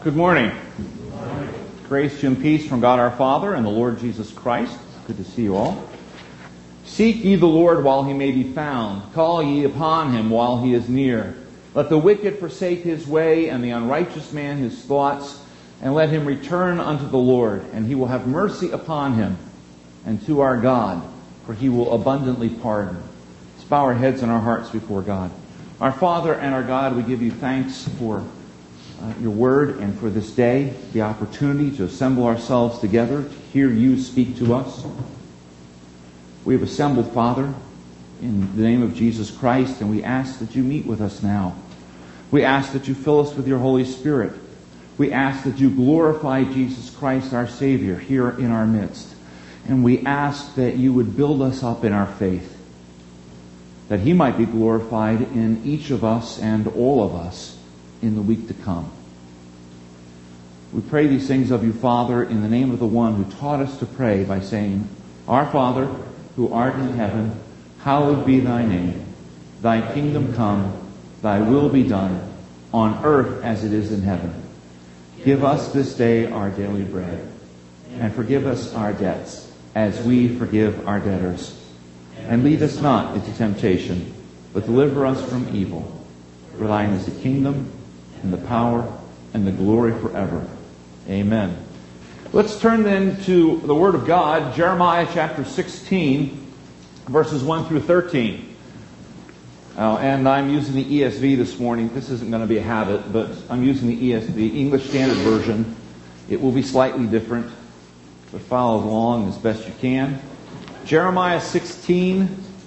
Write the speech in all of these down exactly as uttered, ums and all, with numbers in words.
Good morning. Good morning. Grace and peace from God our Father and the Lord Jesus Christ. It's good to see you all. Seek ye the Lord while he may be found. Call ye upon him while he is near. Let the wicked forsake his way, and the unrighteous man his thoughts, and let him return unto the Lord, and he will have mercy upon him, and to our God, for he will abundantly pardon. Let's bow our heads and our hearts before God. Our Father and our God, we give you thanks for uh, your word and for this day, the opportunity to assemble ourselves together, to hear you speak to us. We have assembled, Father, in the name of Jesus Christ, and we ask that you meet with us now. We ask that you fill us with your Holy Spirit. We ask that you glorify Jesus Christ, our Savior, here in our midst. And we ask that you would build us up in our faith, that he might be glorified in each of us and all of us in the week to come. We pray these things of you, Father, in the name of the one who taught us to pray by saying, Our Father, who art in heaven, hallowed be thy name. Thy kingdom come, thy will be done, on earth as it is in heaven. Give us this day our daily bread, and forgive us our debts, as we forgive our debtors. And lead us not into temptation, but deliver us from evil. For thine is the kingdom, and the power, and the glory forever. Amen. Let's turn then to the Word of God, Jeremiah chapter sixteen, verses one through thirteen. Uh, and I'm using the E S V this morning. This isn't going to be a habit, but I'm using the E S V, the English Standard Version. It will be slightly different, but follow along as best you can. Jeremiah sixteen,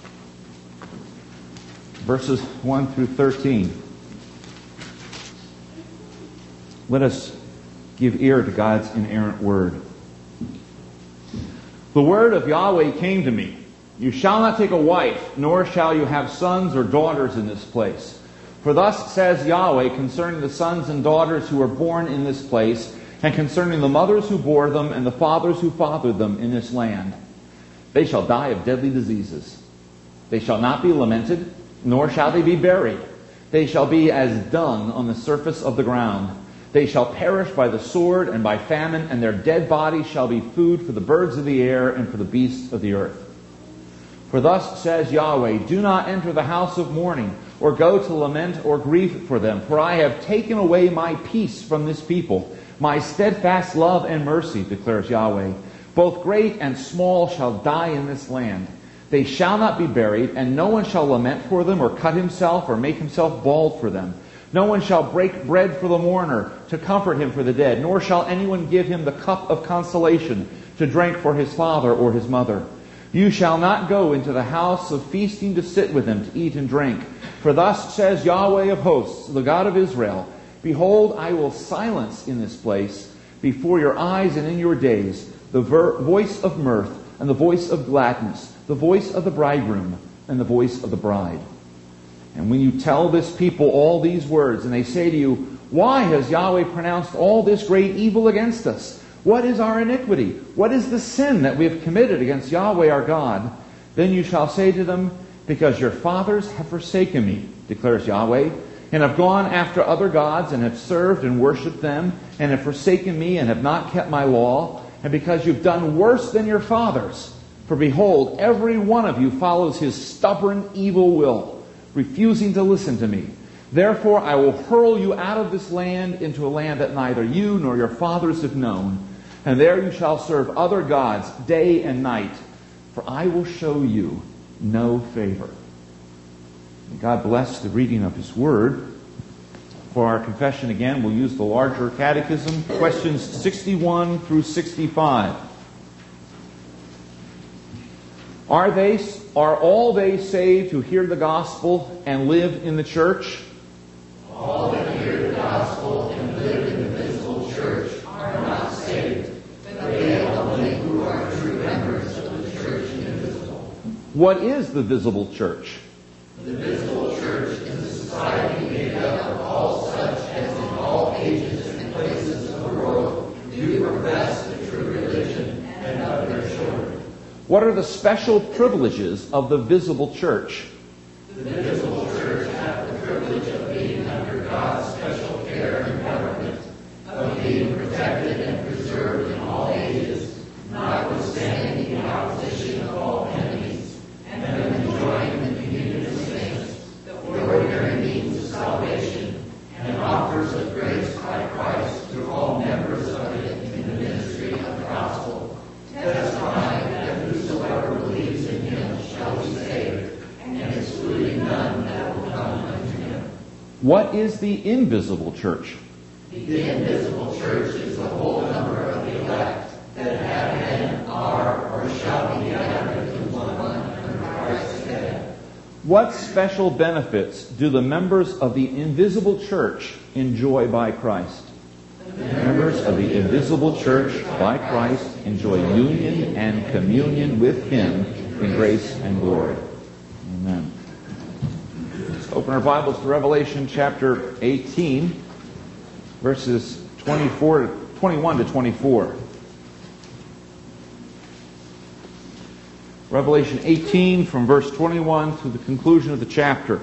verses one through thirteen. Let us give ear to God's inerrant word. The word of Yahweh came to me. You shall not take a wife, nor shall you have sons or daughters in this place. For thus says Yahweh concerning the sons and daughters who are born in this place, and concerning the mothers who bore them and the fathers who fathered them in this land. They shall die of deadly diseases. They shall not be lamented, nor shall they be buried. They shall be as dung on the surface of the ground. They shall perish by the sword and by famine, and their dead bodies shall be food for the birds of the air and for the beasts of the earth. For thus says Yahweh, do not enter the house of mourning, or go to lament or grieve for them, for I have taken away my peace from this people, my steadfast love and mercy, declares Yahweh. Both great and small shall die in this land. They shall not be buried, and no one shall lament for them, or cut himself, or make himself bald for them. No one shall break bread for the mourner, to comfort him for the dead, nor shall anyone give him the cup of consolation, to drink for his father or his mother. You shall not go into the house of feasting to sit with them, to eat and drink. For thus says Yahweh of hosts, the God of Israel, Behold, I will silence in this place, before your eyes and in your days, the ver- voice of mirth and the voice of gladness, the voice of the bridegroom and the voice of the bride. And when you tell this people all these words, and they say to you, Why has Yahweh pronounced all this great evil against us? What is our iniquity? What is the sin that we have committed against Yahweh our God? Then you shall say to them, Because your fathers have forsaken me, declares Yahweh, and have gone after other gods, and have served and worshipped them, and have forsaken me, and have not kept my law, and because you've done worse than your fathers. For behold, every one of you follows his stubborn evil will, refusing to listen to me. Therefore I will hurl you out of this land into a land that neither you nor your fathers have known, and there you shall serve other gods day and night, for I will show you no favor. May God bless the reading of his word. For our confession again, we'll use the larger catechism, questions sixty-one through sixty-five. Are they, are all they saved who hear the gospel and live in the church? All that hear the gospel and live in the visible church are not saved, but they only who are true members of the church invisible. What is the visible church? The visible church is a society made up of all such as in all ages and places of the world do profess the true religion and of their children. What are the special privileges of the visible church? The visible church have the privilege of being under God's special care and government, of What is the invisible church? The invisible church is the whole number of the elect that have been, are, or shall be gathered into one under Christ's head. What special benefits do the members of the invisible church enjoy by Christ? The members of the invisible church by Christ enjoy union and communion with Him in grace and glory. Amen. Let's open our Bibles to Revelation chapter eighteen, verses twenty-four, twenty-one to twenty-four. Revelation eighteen from verse twenty-one to the conclusion of the chapter.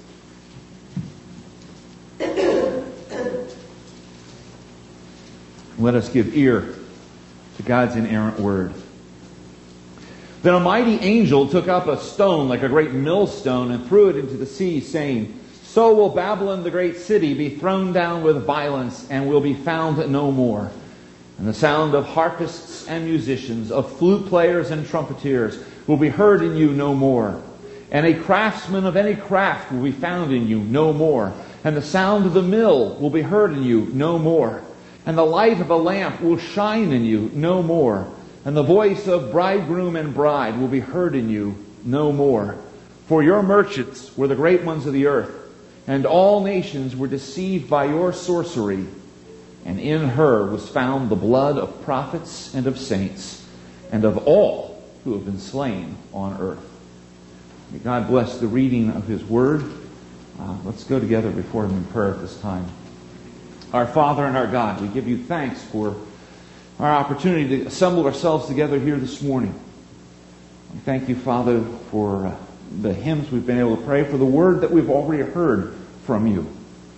Let us give ear to God's inerrant word. Then a mighty angel took up a stone like a great millstone and threw it into the sea, saying, So will Babylon the great city be thrown down with violence and will be found no more. And the sound of harpists and musicians, of flute players and trumpeters will be heard in you no more. And a craftsman of any craft will be found in you no more. And the sound of the mill will be heard in you no more. And the light of a lamp will shine in you no more. And the voice of bridegroom and bride will be heard in you no more. For your merchants were the great ones of the earth, and all nations were deceived by your sorcery. And in her was found the blood of prophets and of saints, and of all who have been slain on earth. May God bless the reading of His Word. Uh, let's go together before Him in prayer at this time. Our Father and our God, we give you thanks for our opportunity to assemble ourselves together here this morning. We thank you, Father, for uh, the hymns we've been able to pray, for the word that we've already heard from you.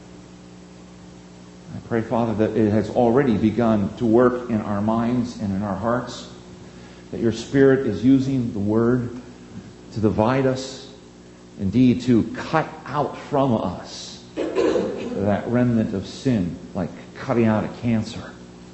I pray, Father, that it has already begun to work in our minds and in our hearts, that your Spirit is using the word to divide us, indeed to cut out from us that remnant of sin, like cutting out a cancer.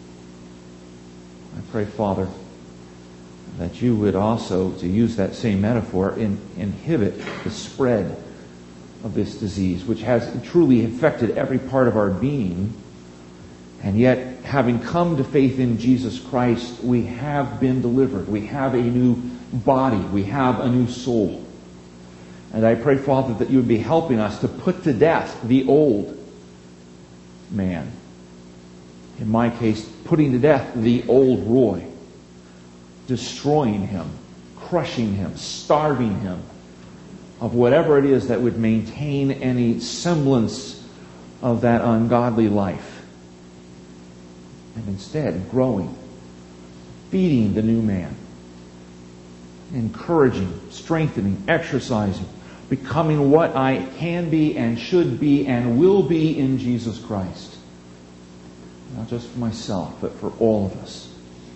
I pray, Father, that you would also, to use that same metaphor, in, inhibit the spread of this disease, which has truly affected every part of our being. And yet, having come to faith in Jesus Christ, we have been delivered. We have a new body. We have a new soul. And I pray, Father, that you would be helping us to put to death the old man. In my case, putting to death the old Roy. Destroying him, crushing him, starving him of whatever it is that would maintain any semblance of that ungodly life. And instead, growing, feeding the new man, encouraging, strengthening, exercising, becoming what I can be and should be and will be in Jesus Christ. Not just for myself, but for all of us.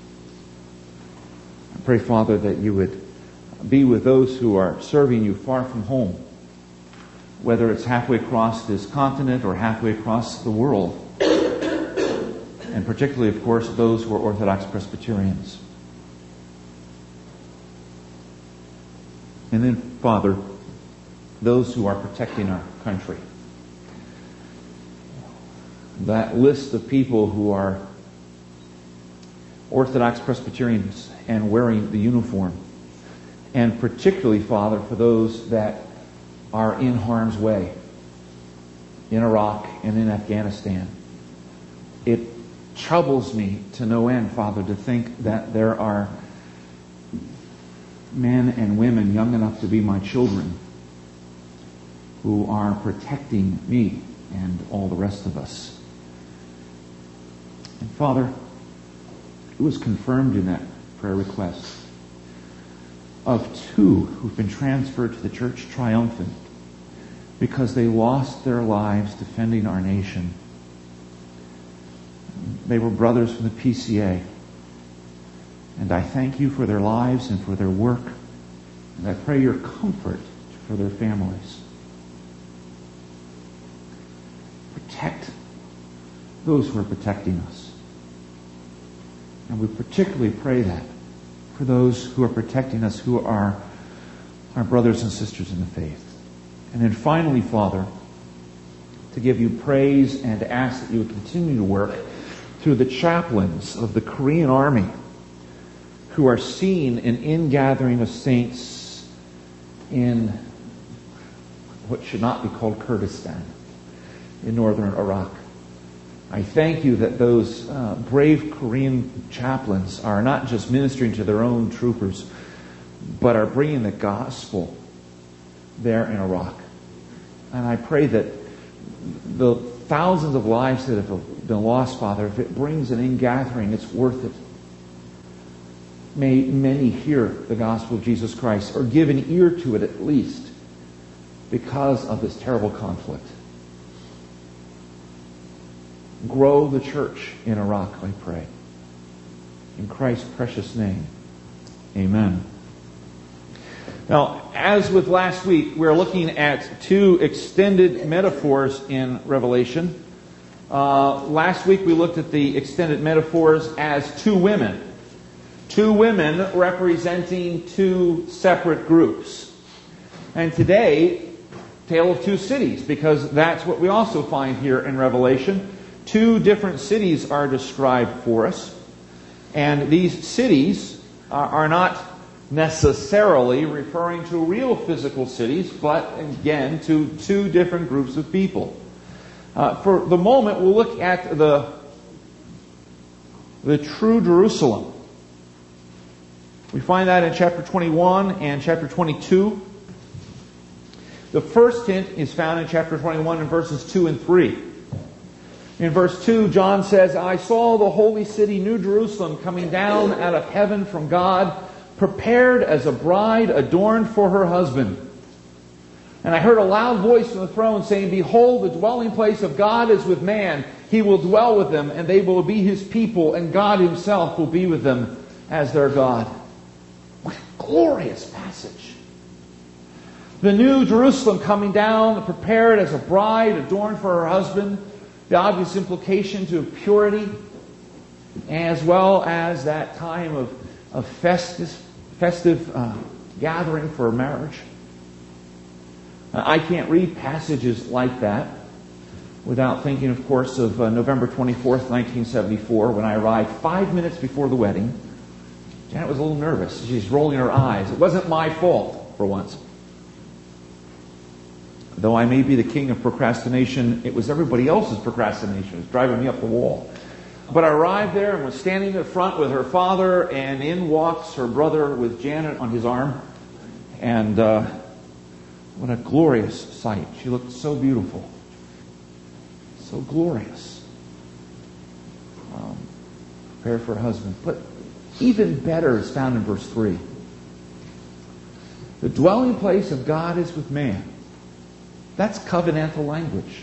I pray, Father, that you would be with those who are serving you far from home, whether it's halfway across this continent or halfway across the world. And particularly, of course, those who are Orthodox Presbyterians. And then, Father, those who are protecting our country. That list of people who are Orthodox Presbyterians and wearing the uniform. And particularly, Father, for those that are in harm's way in Iraq and in Afghanistan. It troubles me to no end, Father, to think that there are men and women young enough to be my children who are protecting me and all the rest of us. And Father, it was confirmed in that prayer request of two who've been transferred to the Church Triumphant because they lost their lives defending our nation. They were brothers from the P C A. And I thank you for their lives and for their work. And I pray your comfort for their families. Protect those who are protecting us. And we particularly pray that for those who are protecting us, who are our brothers and sisters in the faith. And then finally, Father, to give you praise and to ask that you would continue to work through the chaplains of the Korean Army who are seeing an ingathering of saints in what should not be called Kurdistan, in northern Iraq. I thank you that those uh, brave Korean chaplains are not just ministering to their own troopers, but are bringing the gospel there in Iraq. And I pray that the thousands of lives that have been lost, Father, if it brings an ingathering, it's worth it. May many hear the gospel of Jesus Christ, or give an ear to it at least, because of this terrible conflict. Grow the church in Iraq, I pray. In Christ's precious name, amen. Now, as with last week, we're looking at two extended metaphors in Revelation. Uh, last week we looked at the extended metaphors as two women. Two women representing two separate groups. And today, tale of two cities, because that's what we also find here in Revelation. Two different cities are described for us. And these cities are, are not necessarily referring to real physical cities, but again to two different groups of people. Uh, for the moment, we'll look at the, the true Jerusalem. We find that in chapter twenty-one and chapter twenty-two. The first hint is found in chapter twenty-one in verses two and three. In verse two, John says, I saw the holy city, New Jerusalem, coming down out of heaven from God, prepared as a bride adorned for her husband. And I heard a loud voice from the throne saying, Behold, the dwelling place of God is with man. He will dwell with them, and they will be His people, and God Himself will be with them as their God. What a glorious passage. The New Jerusalem coming down, prepared as a bride adorned for her husband. The obvious implication to purity, as well as that time of, of festive, festive uh, gathering for marriage. Uh, I can't read passages like that without thinking, of course, of uh, November twenty-fourth, nineteen seventy-four, when I arrived five minutes before the wedding. Janet was a little nervous. She's rolling her eyes. It wasn't my fault, for once. Though I may be the king of procrastination, it was everybody else's procrastination. It was driving me up the wall. But I arrived there and was standing in front with her father, and in walks her brother with Janet on his arm. And uh, what a glorious sight. She looked so beautiful. So glorious. Um, prepared for her husband. But even better is found in verse three. The dwelling place of God is with man. That's covenantal language.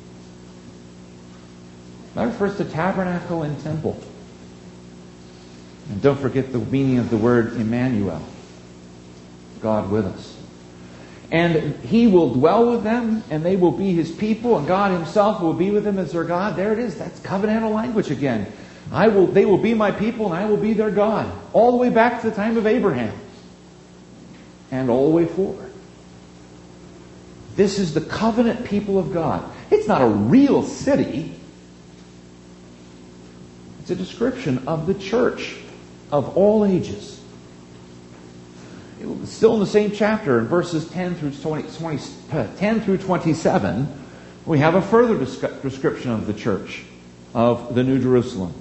That refers to tabernacle and temple. And don't forget the meaning of the word Emmanuel, God with us. And He will dwell with them, and they will be His people, and God Himself will be with them as their God. There it is. That's covenantal language again. I will. They will be my people, and I will be their God. All the way back to the time of Abraham. And all the way forward. This is the covenant people of God. It's not a real city. It's a description of the church of all ages. Still in the same chapter, in verses ten through twenty, twenty, ten through twenty-seven, we have a further description of the church of the New Jerusalem.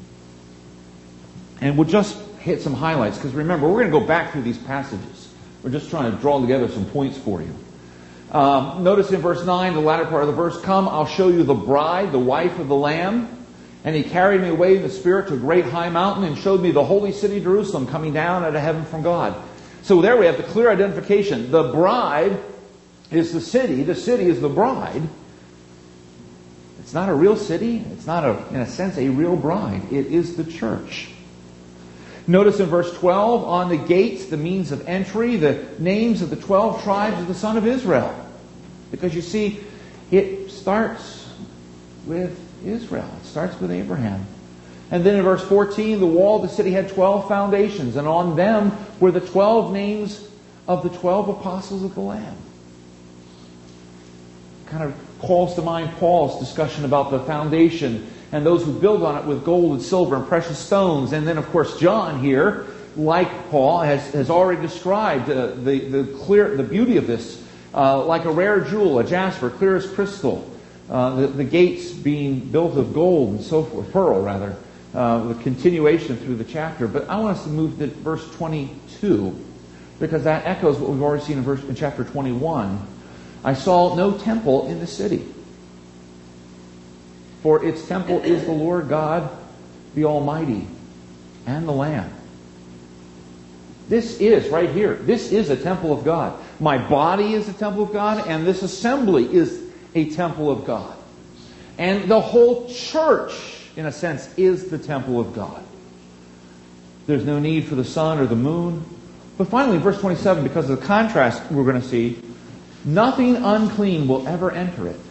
And we'll just hit some highlights, because remember, we're going to go back through these passages. We're just trying to draw together some points for you. Um, notice in verse nine, the latter part of the verse, Come, I'll show you the bride, the wife of the Lamb. And He carried me away in the Spirit to a great high mountain and showed me the holy city Jerusalem coming down out of heaven from God. So there we have the clear identification. The bride is the city. The city is the bride. It's not a real city. It's not, a, in a sense, a real bride. It is the church. Notice in verse twelve, on the gates, the means of entry, the names of the twelve tribes of the son of Israel. Because you see, it starts with Israel. It starts with Abraham. And then in verse fourteen, the wall of the city had twelve foundations, and on them were the twelve names of the twelve apostles of the Lamb. Kind of calls to mind Paul's discussion about the foundation and those who build on it with gold and silver and precious stones. And then, of course, John here, like Paul, has, has already described uh, the, the clear the beauty of this, uh, like a rare jewel, a jasper, clear as crystal, uh, the, the gates being built of gold and so forth, pearl rather, uh, the continuation through the chapter. But I want us to move to verse twenty-two, because that echoes what we've already seen in, verse, in chapter twenty-one. I saw no temple in the city, for its temple is the Lord God, the Almighty, and the Lamb. This is, right here, this is a temple of God. My body is a temple of God, and this assembly is a temple of God. And the whole church, in a sense, is the temple of God. There's no need for the sun or the moon. But finally, in verse twenty-seven, because of the contrast we're going to see, nothing unclean will ever enter it,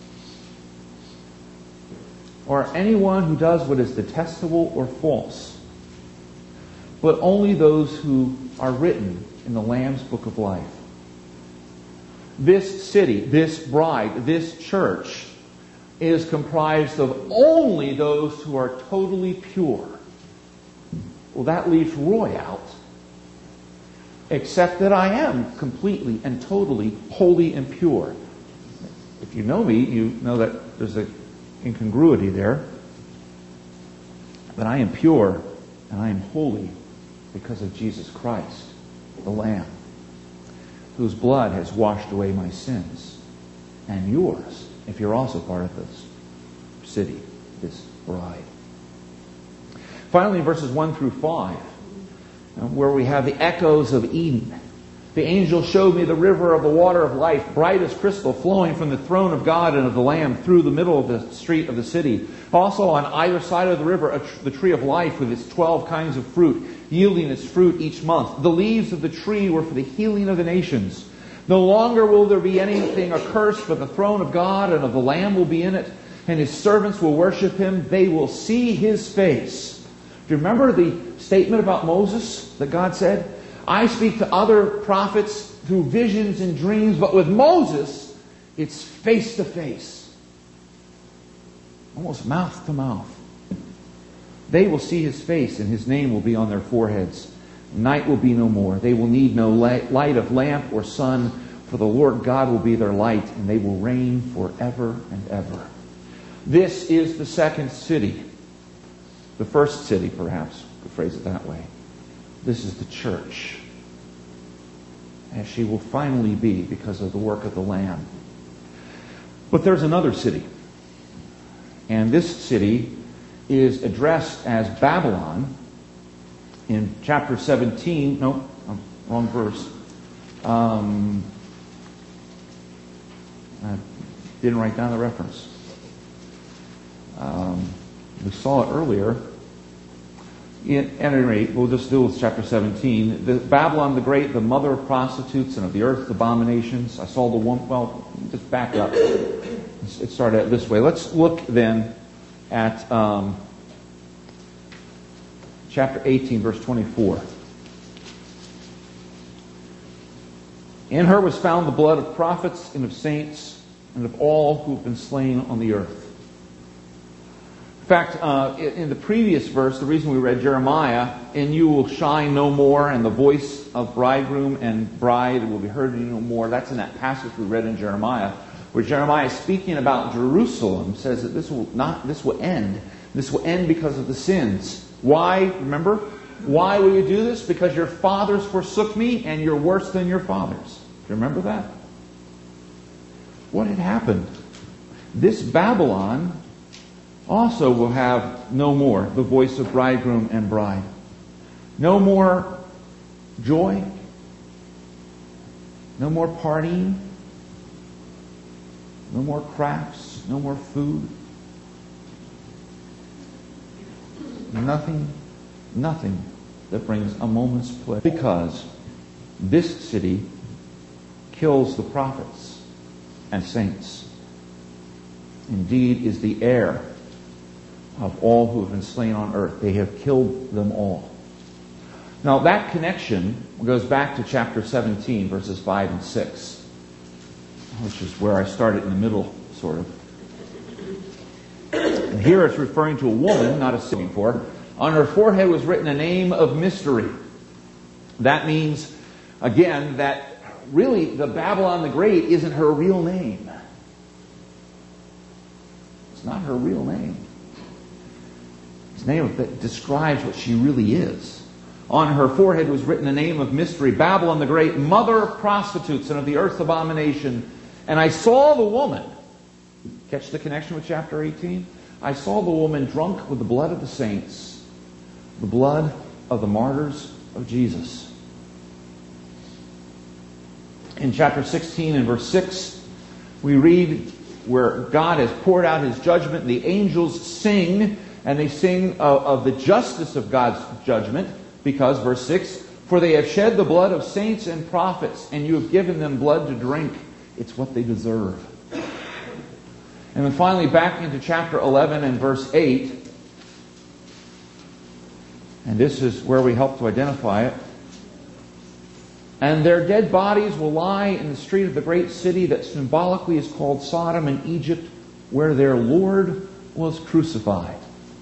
or anyone who does what is detestable or false, but only those who are written in the Lamb's book of life. This city, this bride, this church is comprised of only those who are totally pure. Well, that leaves Roy out. Except that I am completely and totally holy and pure. If you know me, you know that there's an incongruity there. But I am pure and I am holy because of Jesus Christ, the Lamb, whose blood has washed away my sins, and yours, if you're also part of this city, this bride. Finally, verses one through five, where we have the echoes of Eden. The angel showed me the river of the water of life, bright as crystal, flowing from the throne of God and of the Lamb through the middle of the street of the city. Also on either side of the river, a tr- the tree of life with its twelve kinds of fruit, yielding its fruit each month. The leaves of the tree were for the healing of the nations. No longer will there be anything accursed, but the throne of God and of the Lamb will be in it, and his servants will worship him. They will see his face. Do you remember the statement about Moses that God said, I speak to other prophets through visions and dreams, but with Moses, it's face to face. Almost mouth to mouth. They will see his face, and his name will be on their foreheads. Night will be no more. They will need no light of lamp or sun, for the Lord God will be their light, and they will reign forever and ever. This is the second city. The first city, perhaps, to phrase it that way. This is the church, as she will finally be because of the work of the Lamb. But there's another city. And this city is addressed as Babylon in chapter seventeen. No, wrong verse. Um, I didn't write down the reference. Um, we saw it earlier. At any rate, we'll just do with chapter seventeen. The, Babylon the Great, the mother of prostitutes and of the earth's abominations. I saw the one, well, just back up. It started out this way. Let's look then at um, chapter eighteen, verse twenty-four. In her was found the blood of prophets and of saints and of all who have been slain on the earth. In fact, uh, in the previous verse, the reason we read Jeremiah, in you will shine no more, and the voice of bridegroom and bride will be heard in you no more. That's in that passage we read in Jeremiah, where Jeremiah, speaking about Jerusalem, says that this will not, this will end. This will end because of the sins. Why? Remember? Why will you do this? Because your fathers forsook me, and you're worse than your fathers. Do you remember that? What had happened? This Babylon also will have no more the voice of bridegroom and bride. No more joy. No more partying. No more crafts. No more food. Nothing, nothing that brings a moment's pleasure. Because this city kills the prophets and saints. Indeed, is the heir of all who have been slain on earth. They have killed them all. Now that connection goes back to chapter seventeen, verses five and six, which is where I started in the middle sort of. And here it's referring to a woman, not a city for. On her forehead was written a name of mystery. That means, again, that really the Babylon the Great isn't her real name. It's not her real name. It's a name that describes what she really is. On her forehead was written a name of mystery, Babylon the Great, mother of prostitutes and of the earth's abomination. And I saw the woman, catch the connection with chapter eighteen? I saw the woman drunk with the blood of the saints, the blood of the martyrs of Jesus. In chapter sixteen and verse six, we read where God has poured out His judgment. The angels sing, and they sing of, of the justice of God's judgment, because, verse six, for they have shed the blood of saints and prophets, and you have given them blood to drink. It's what they deserve. And then finally, back into chapter eleven and verse eight, and this is where we help to identify it. And their dead bodies will lie in the street of the great city that symbolically is called Sodom and Egypt, where their Lord was crucified.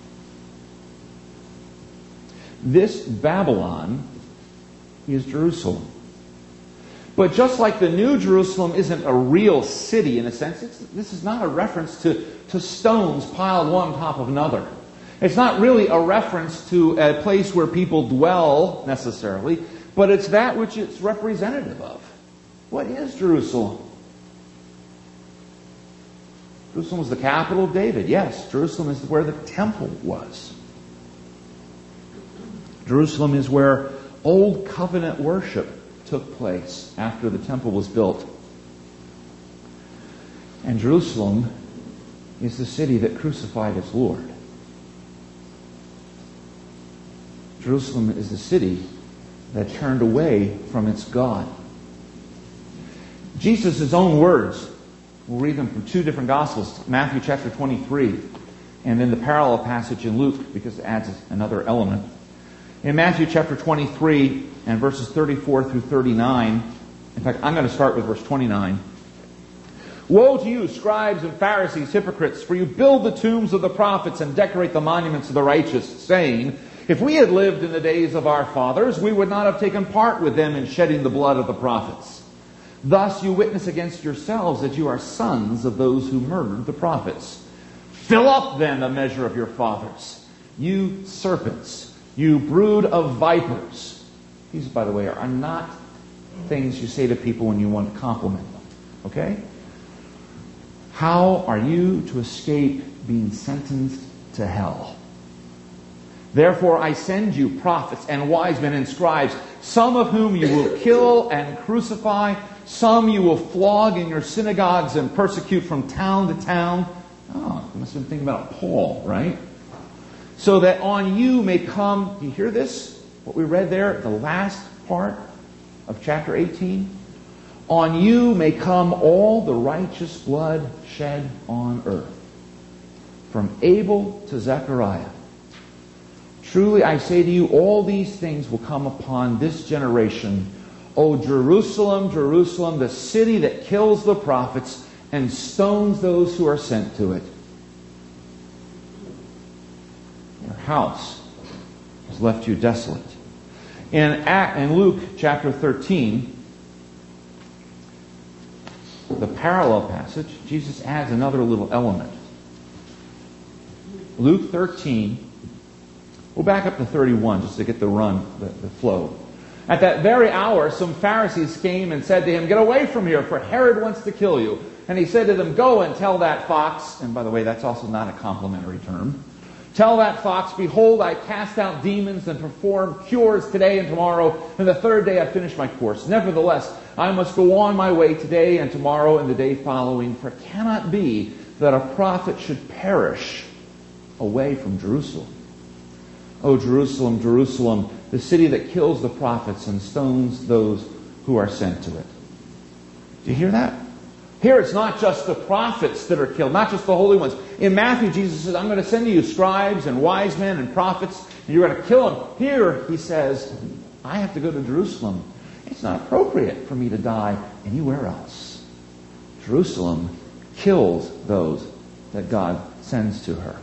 This Babylon is Jerusalem. But just like the New Jerusalem isn't a real city in a sense, it's, this is not a reference to, to stones piled one on top of another. It's not really a reference to a place where people dwell necessarily, but it's that which it's representative of. What is Jerusalem? Jerusalem was the capital of David. Yes, Jerusalem is where the temple was. Jerusalem is where Old Covenant worship took place after the temple was built. And Jerusalem is the city that crucified its Lord. Jerusalem is the city that turned away from its God. Jesus' own words, we'll read them from two different Gospels, Matthew chapter twenty-three, and then the parallel passage in Luke, because it adds another element. In Matthew chapter twenty-three and verses thirty-four through thirty-nine, in fact, I'm going to start with verse twenty-nine. Woe to you, scribes and Pharisees, hypocrites, for you build the tombs of the prophets and decorate the monuments of the righteous, saying, if we had lived in the days of our fathers, we would not have taken part with them in shedding the blood of the prophets. Thus you witness against yourselves that you are sons of those who murdered the prophets. Fill up then the measure of your fathers, you serpents, you brood of vipers. These, by the way, are not things you say to people when you want to compliment them. Okay? How are you to escape being sentenced to hell? Therefore I send you prophets and wise men and scribes, some of whom you will kill and crucify, some you will flog in your synagogues and persecute from town to town. Oh, you must have been thinking about Paul, right? So that on you may come, do you hear this? What we read there, the last part of chapter eighteen? On you may come all the righteous blood shed on earth, from Abel to Zechariah. Truly I say to you, all these things will come upon this generation. O Jerusalem, Jerusalem, the city that kills the prophets and stones those who are sent to it. Your house has left you desolate. In, in Luke chapter thirteen, the parallel passage, Jesus adds another little element. Luke thirteen, we'll back up to thirty-one just to get the run, the, the flow. At that very hour, some Pharisees came and said to him, get away from here, for Herod wants to kill you. And he said to them, go and tell that fox, and by the way, that's also not a complimentary term. Tell that fox, behold, I cast out demons and perform cures today and tomorrow, and the third day I finish my course. Nevertheless, I must go on my way today and tomorrow and the day following, for it cannot be that a prophet should perish away from Jerusalem. O Jerusalem, Jerusalem, the city that kills the prophets and stones those who are sent to it. Do you hear that? Here it's not just the prophets that are killed, not just the holy ones. In Matthew, Jesus says, I'm going to send to you scribes and wise men and prophets, and you're going to kill them. Here, he says, I have to go to Jerusalem. It's not appropriate for me to die anywhere else. Jerusalem kills those that God sends to her.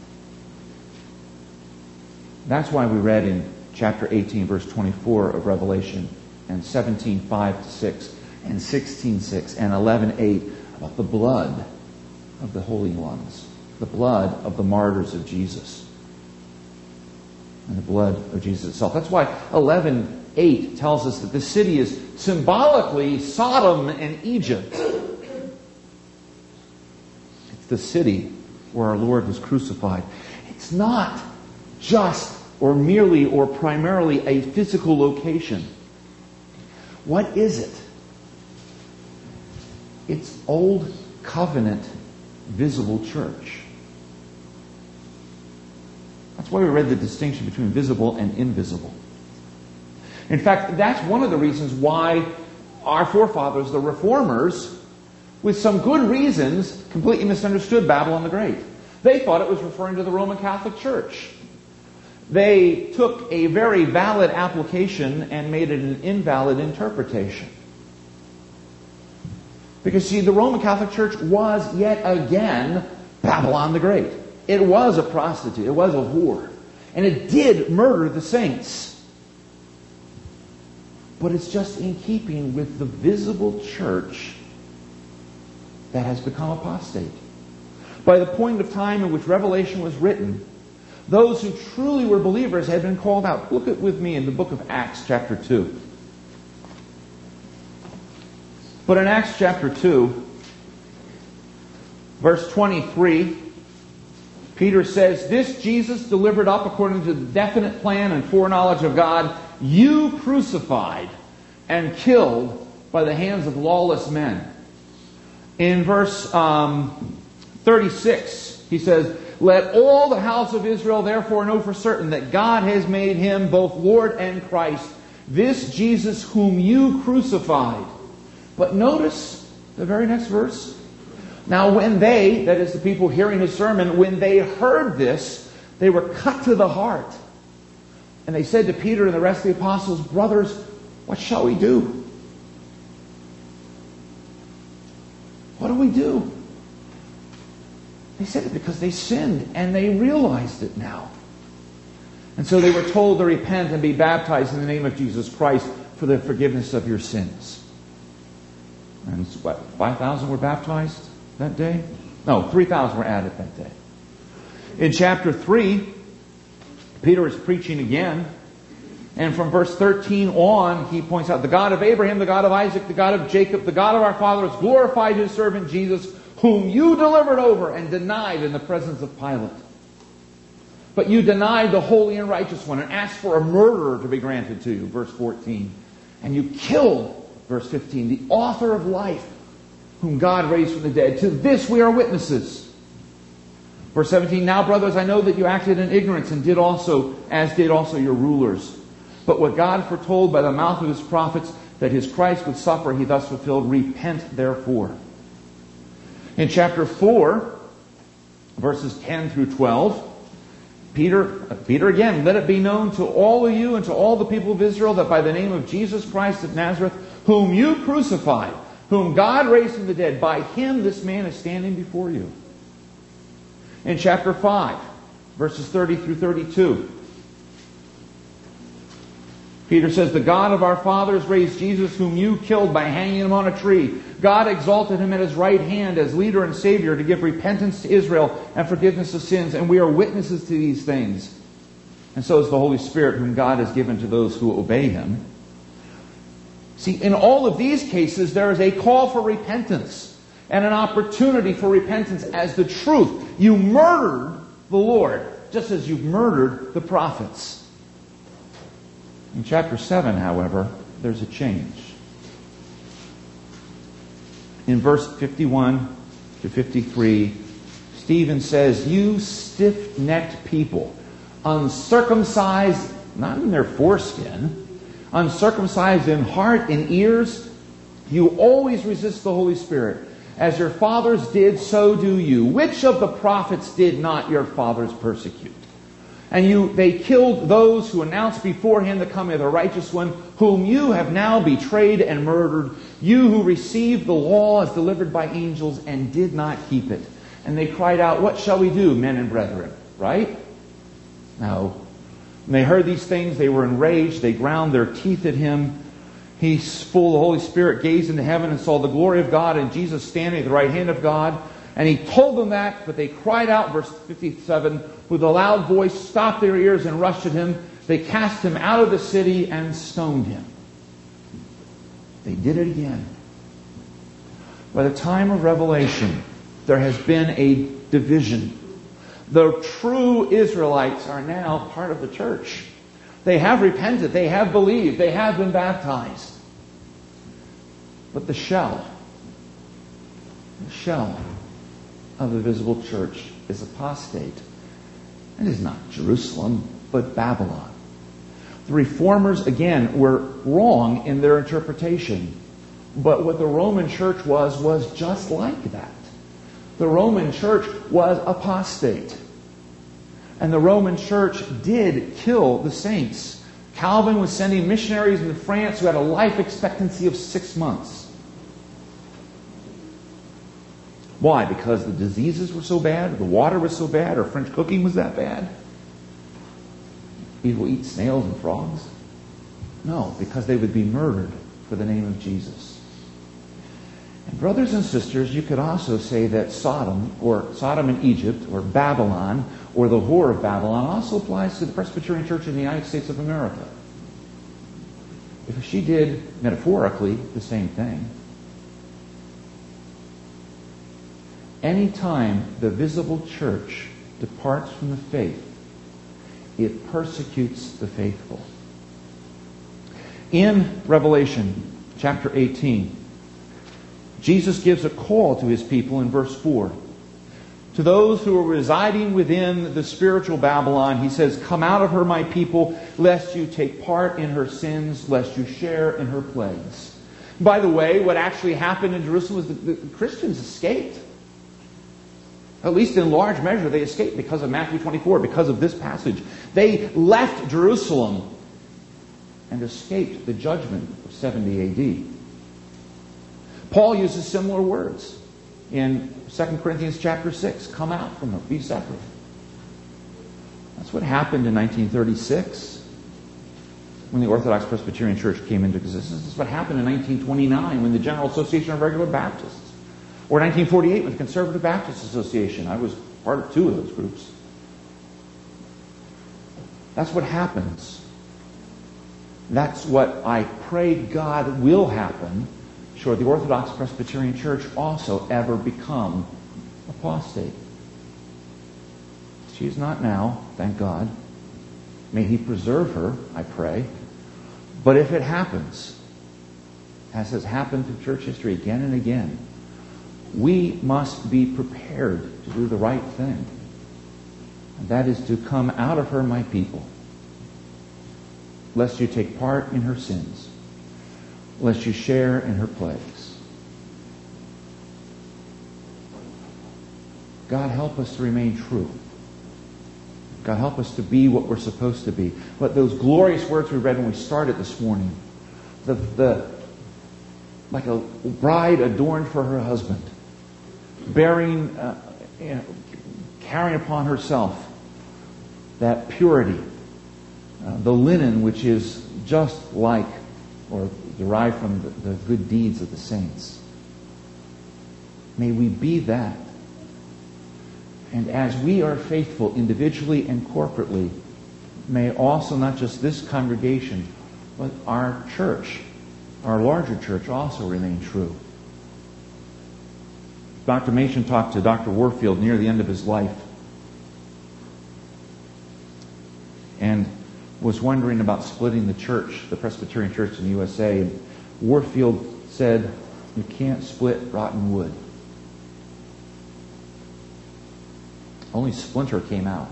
That's why we read in chapter eighteen, verse twenty-four of Revelation, and seventeen, five to six, and sixteen, six, and eleven, eight, about the blood of the holy ones, the blood of the martyrs of Jesus, and the blood of Jesus itself. That's why eleven eight tells us that the city is symbolically Sodom and Egypt. It's the city where our Lord was crucified. It's not just or merely or primarily a physical location. What is it? It's Old Covenant visible church. That's why we read the distinction between visible and invisible. In fact, that's one of the reasons why our forefathers, the Reformers, with some good reasons, completely misunderstood Babylon the Great. They thought it was referring to the Roman Catholic Church. They took a very valid application and made it an invalid interpretation. Because, see, the Roman Catholic Church was yet again Babylon the Great. It was a prostitute. It was a whore. And it did murder the saints. But it's just in keeping with the visible church that has become apostate. By the point of time in which Revelation was written, those who truly were believers had been called out. Look at with me in the book of Acts chapter two. But in Acts chapter two, verse twenty-three, Peter says, "This Jesus delivered up according to the definite plan and foreknowledge of God, you crucified and killed by the hands of lawless men." In verse um, thirty-six, he says, "Let all the house of Israel therefore know for certain that God has made him both Lord and Christ, this Jesus whom you crucified." But notice the very next verse. "Now when they," that is the people hearing his sermon, "when they heard this, they were cut to the heart. And they said to Peter and the rest of the apostles, 'Brothers, what shall we do?'" What do we do? They said it because they sinned and they realized it now. And so they were told to repent and be baptized in the name of Jesus Christ for the forgiveness of your sins. And what, five thousand were baptized that day? No, three thousand were added that day. In chapter three, Peter is preaching again. And from verse thirteen on, he points out, "The God of Abraham, the God of Isaac, the God of Jacob, the God of our fathers, glorified his servant Jesus, whom you delivered over and denied in the presence of Pilate. But you denied the holy and righteous one and asked for a murderer to be granted to you," verse fourteen. "And you killed," verse fifteen, "the author of life, whom God raised from the dead. To this we are witnesses." Verse seventeen, "Now, brothers, I know that you acted in ignorance and did also, as did also your rulers. But what God foretold by the mouth of his prophets, that his Christ would suffer, he thus fulfilled. Repent, therefore." In chapter four, verses ten through twelve, Peter, Peter again, "Let it be known to all of you and to all the people of Israel that by the name of Jesus Christ of Nazareth, whom you crucified, whom God raised from the dead, by him this man is standing before you." In chapter five, verses thirty through thirty-two, Peter says, "The God of our fathers raised Jesus, whom you killed by hanging him on a tree. God exalted him at his right hand as leader and Savior to give repentance to Israel and forgiveness of sins. And we are witnesses to these things. And so is the Holy Spirit, whom God has given to those who obey him." See, in all of these cases, there is a call for repentance and an opportunity for repentance as the truth. You murdered the Lord, just as you've murdered the prophets. In chapter seven, however, there's a change. In verse fifty-one to fifty-three, Stephen says, "You stiff-necked people, uncircumcised, not in their foreskin, uncircumcised in heart and ears, you always resist the Holy Spirit. As your fathers did, so do you. Which of the prophets did not your fathers persecute? And you, they killed those who announced beforehand the coming of the righteous one, whom you have now betrayed and murdered, you who received the law as delivered by angels and did not keep it. And they cried out, what shall we do, men and brethren? Right? No. When they heard these things, they were enraged. They ground their teeth at him. He, full of the Holy Spirit, gazed into heaven and saw the glory of God and Jesus standing at the right hand of God. And he told them that, but they cried out, verse fifty-seven, with a loud voice, stopped their ears and rushed at him. They cast him out of the city and stoned him. They did it again. By the time of Revelation, there has been a division. The true Israelites are now part of the church. They have repented. They have believed. They have been baptized. But the shell, the shell of the visible church is apostate. It is not Jerusalem, but Babylon. The reformers, again, were wrong in their interpretation. But what the Roman church was, was just like that. The Roman church was apostate. And the Roman church did kill the saints. Calvin was sending missionaries into France who had a life expectancy of six months. Why? Because the diseases were so bad, the water was so bad, or French cooking was that bad? People eat snails and frogs? No, because they would be murdered for the name of Jesus. And brothers and sisters, you could also say that Sodom, or Sodom in Egypt, or Babylon, or the whore of Babylon also applies to the Presbyterian Church in the United States of America. If she did, metaphorically, the same thing. Anytime the visible church departs from the faith, it persecutes the faithful. In Revelation chapter eighteen, Jesus gives a call to his people in verse four. To those who are residing within the spiritual Babylon, he says, come out of her, my people, lest you take part in her sins, lest you share in her plagues. By the way, what actually happened in Jerusalem was that the Christians escaped. At least in large measure, they escaped because of Matthew twenty-four, because of this passage. They left Jerusalem and escaped the judgment of seventy A D. Paul uses similar words in Second Corinthians chapter six. Come out from her, be separate. That's what happened in nineteen thirty-six when the Orthodox Presbyterian Church came into existence. That's what happened in nineteen twenty-nine when the General Association of Regular Baptists. Or nineteen forty-eight with the Conservative Baptist Association. I was part of two of those groups. That's what happens. That's what I pray God will happen should the Orthodox Presbyterian Church also ever become apostate. She is not now, thank God. May He preserve her, I pray. But if it happens, as has happened through church history again and again, we must be prepared to do the right thing. And that is to come out of her, my people, lest you take part in her sins, lest you share in her plagues. God help us to remain true. God help us to be what we're supposed to be. But those glorious words we read when we started this morning, the, the like a bride adorned for her husband, bearing, uh, you know, carrying upon herself that purity, uh, the linen which is just like or derived from the, the good deeds of the saints. May we be that. And as we are faithful individually and corporately, may also not just this congregation, but our church, our larger church, also remain true. Doctor Machen talked to Doctor Warfield near the end of his life and was wondering about splitting the church, the Presbyterian Church in the U S A. And Warfield said, you can't split rotten wood. Only splinter came out.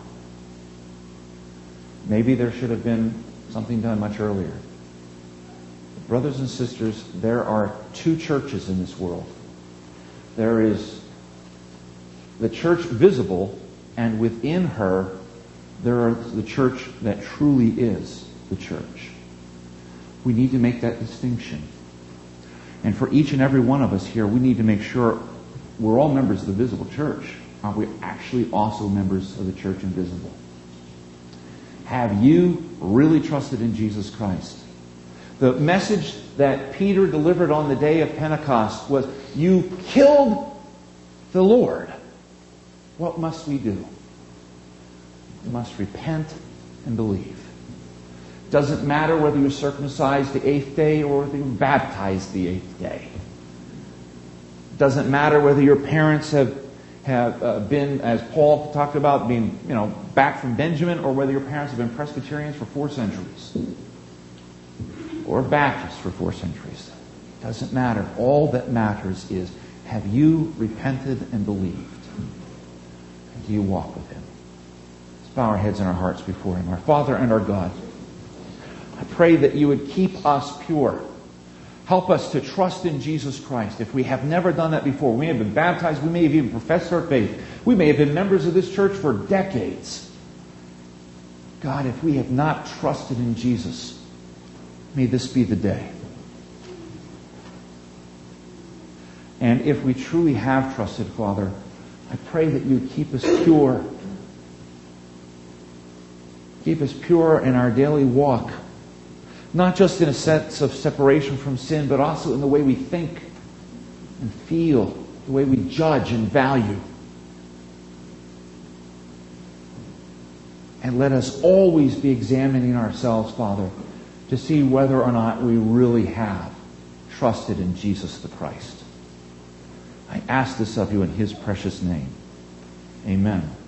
Maybe there should have been something done much earlier. Brothers and sisters, there are two churches in this world. There is the church visible, and within her, there are the church that truly is the church. We need to make that distinction. And for each and every one of us here, we need to make sure we're all members of the visible church. Are we actually also members of the church invisible? Have you really trusted in Jesus Christ? The message that Peter delivered on the day of Pentecost was, you killed the Lord. What must we do? We must repent and believe. Doesn't matter whether you're circumcised the eighth day or whether you're baptized the eighth day. Doesn't matter whether your parents have have uh, been, as Paul talked about, being you know back from Benjamin, or whether your parents have been Presbyterians for four centuries or Baptists for four centuries. Doesn't matter. All that matters is, have you repented and believed? And do you walk with Him? Let's bow our heads and our hearts before Him. Our Father and our God, I pray that you would keep us pure. Help us to trust in Jesus Christ. If we have never done that before, we may have been baptized, we may have even professed our faith, we may have been members of this church for decades. God, if we have not trusted in Jesus, may this be the day. And if we truly have trusted, Father, I pray that you would keep us pure. Keep us pure in our daily walk. Not just in a sense of separation from sin, but also in the way we think and feel, the way we judge and value. And let us always be examining ourselves, Father, to see whether or not we really have trusted in Jesus the Christ. I ask this of you in His precious name. Amen.